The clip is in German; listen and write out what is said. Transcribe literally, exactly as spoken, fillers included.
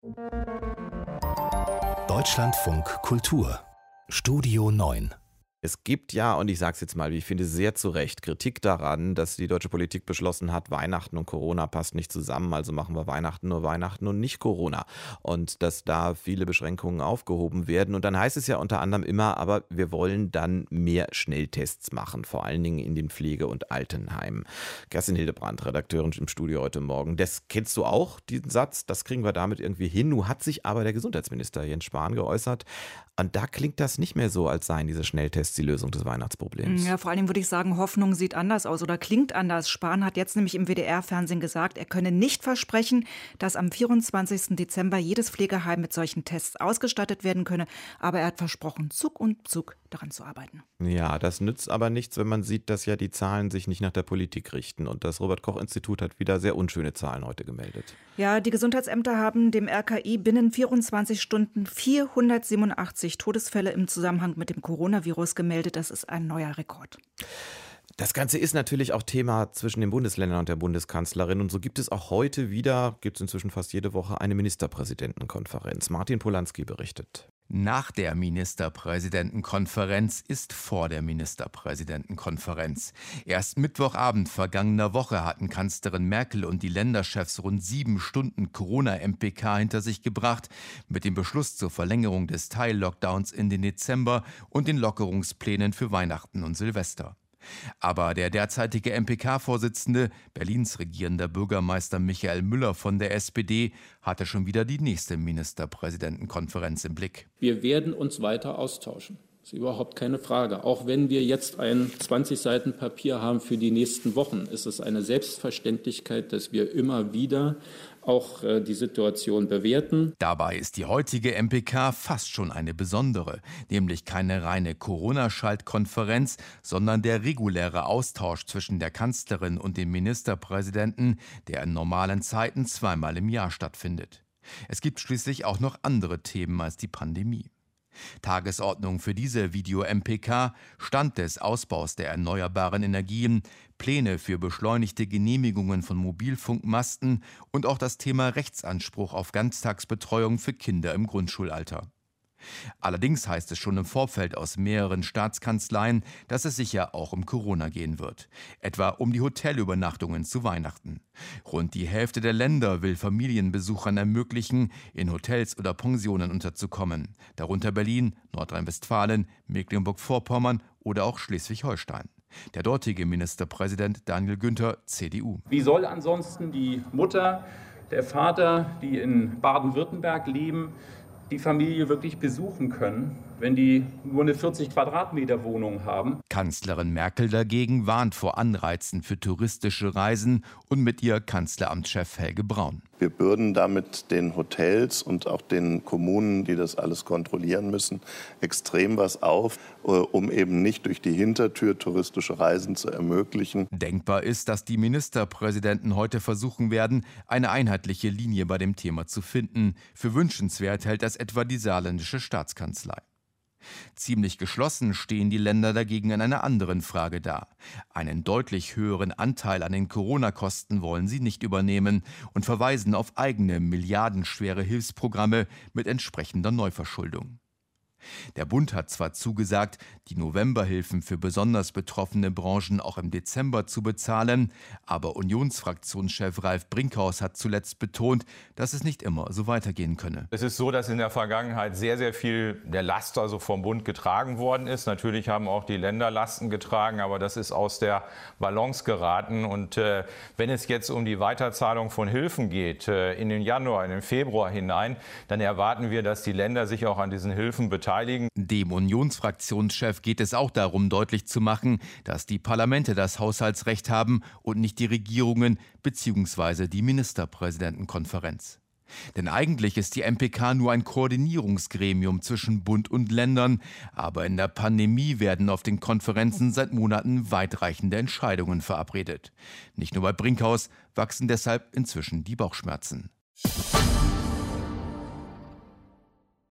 Deutschlandfunk Kultur Studio neun. Es gibt ja, und ich sage es jetzt mal, wie ich finde, sehr zu Recht Kritik daran, dass die deutsche Politik beschlossen hat, Weihnachten und Corona passt nicht zusammen, also machen wir Weihnachten nur Weihnachten und nicht Corona. Und dass da viele Beschränkungen aufgehoben werden. Und dann heißt es ja unter anderem immer, aber wir wollen dann mehr Schnelltests machen, vor allen Dingen in den Pflege- und Altenheimen. Kerstin Hildebrandt, Redakteurin im Studio heute Morgen. Das kennst du auch, diesen Satz, das kriegen wir damit irgendwie hin. Nun hat sich aber der Gesundheitsminister Jens Spahn geäußert. Und da klingt das nicht mehr so, als seien diese Schnelltests die Lösung des Weihnachtsproblems. Ja, vor allen Dingen würde ich sagen, Hoffnung sieht anders aus oder klingt anders. Spahn hat jetzt nämlich im W D R-Fernsehen gesagt, er könne nicht versprechen, dass am vierundzwanzigsten Dezember jedes Pflegeheim mit solchen Tests ausgestattet werden könne. Aber er hat versprochen, Zug um Zug daran zu arbeiten. Ja, das nützt aber nichts, wenn man sieht, dass ja die Zahlen sich nicht nach der Politik richten. Und das Robert-Koch-Institut hat wieder sehr unschöne Zahlen heute gemeldet. Ja, die Gesundheitsämter haben dem R K I binnen vierundzwanzig Stunden vierhundertsiebenundachtzig Todesfälle im Zusammenhang mit dem Coronavirus gemeldet. Das ist ein neuer Rekord. Das Ganze ist natürlich auch Thema zwischen den Bundesländern und der Bundeskanzlerin. Und so gibt es auch heute wieder, gibt es inzwischen fast jede Woche, eine Ministerpräsidentenkonferenz. Martin Polanski berichtet. Nach der Ministerpräsidentenkonferenz ist vor der Ministerpräsidentenkonferenz. Erst Mittwochabend vergangener Woche hatten Kanzlerin Merkel und die Länderchefs rund sieben Stunden Corona-M P K hinter sich gebracht, mit dem Beschluss zur Verlängerung des Teil-Lockdowns in den Dezember und den Lockerungsplänen für Weihnachten und Silvester. Aber der derzeitige M P K-Vorsitzende, Berlins regierender Bürgermeister Michael Müller von der S P D, hatte schon wieder die nächste Ministerpräsidentenkonferenz im Blick. Wir werden uns weiter austauschen. Das ist überhaupt keine Frage. Auch wenn wir jetzt ein zwanzig Seiten Papier haben für die nächsten Wochen, ist es eine Selbstverständlichkeit, dass wir immer wieder auch äh, die Situation bewerten. Dabei ist die heutige M P K fast schon eine besondere, nämlich keine reine Corona-Schaltkonferenz, sondern der reguläre Austausch zwischen der Kanzlerin und dem Ministerpräsidenten, der in normalen Zeiten zweimal im Jahr stattfindet. Es gibt schließlich auch noch andere Themen als die Pandemie. Tagesordnung für diese Video-M P K, Stand des Ausbaus der erneuerbaren Energien, Pläne für beschleunigte Genehmigungen von Mobilfunkmasten und auch das Thema Rechtsanspruch auf Ganztagsbetreuung für Kinder im Grundschulalter. Allerdings heißt es schon im Vorfeld aus mehreren Staatskanzleien, dass es sicher auch um Corona gehen wird. Etwa um die Hotelübernachtungen zu Weihnachten. Rund die Hälfte der Länder will Familienbesuchern ermöglichen, in Hotels oder Pensionen unterzukommen. Darunter Berlin, Nordrhein-Westfalen, Mecklenburg-Vorpommern oder auch Schleswig-Holstein. Der dortige Ministerpräsident Daniel Günther, C D U. Wie soll ansonsten die Mutter, der Vater, die in Baden-Württemberg leben, die Familie wirklich besuchen können, wenn die nur eine vierzig Quadratmeter Wohnung haben? Kanzlerin Merkel dagegen warnt vor Anreizen für touristische Reisen und mit ihr Kanzleramtschef Helge Braun. Wir bürden damit den Hotels und auch den Kommunen, die das alles kontrollieren müssen, extrem was auf, um eben nicht durch die Hintertür touristische Reisen zu ermöglichen. Denkbar ist, dass die Ministerpräsidenten heute versuchen werden, eine einheitliche Linie bei dem Thema zu finden. Für wünschenswert hält das etwa die saarländische Staatskanzlei. Ziemlich geschlossen stehen die Länder dagegen in einer anderen Frage da. Einen deutlich höheren Anteil an den Corona-Kosten wollen sie nicht übernehmen und verweisen auf eigene milliardenschwere Hilfsprogramme mit entsprechender Neuverschuldung. Der Bund hat zwar zugesagt, die Novemberhilfen für besonders betroffene Branchen auch im Dezember zu bezahlen, aber Unionsfraktionschef Ralf Brinkhaus hat zuletzt betont, dass es nicht immer so weitergehen könne. Es ist so, dass in der Vergangenheit sehr, sehr viel der Last also vom Bund getragen worden ist. Natürlich haben auch die Länder Lasten getragen, aber das ist aus der Balance geraten. Und äh, wenn es jetzt um die Weiterzahlung von Hilfen geht, äh, in den Januar, in den Februar hinein, dann erwarten wir, dass die Länder sich auch an diesen Hilfen beteiligen. Dem Unionsfraktionschef geht es auch darum, deutlich zu machen, dass die Parlamente das Haushaltsrecht haben und nicht die Regierungen bzw. die Ministerpräsidentenkonferenz. Denn eigentlich ist die M P K nur ein Koordinierungsgremium zwischen Bund und Ländern, aber in der Pandemie werden auf den Konferenzen seit Monaten weitreichende Entscheidungen verabredet. Nicht nur bei Brinkhaus wachsen deshalb inzwischen die Bauchschmerzen.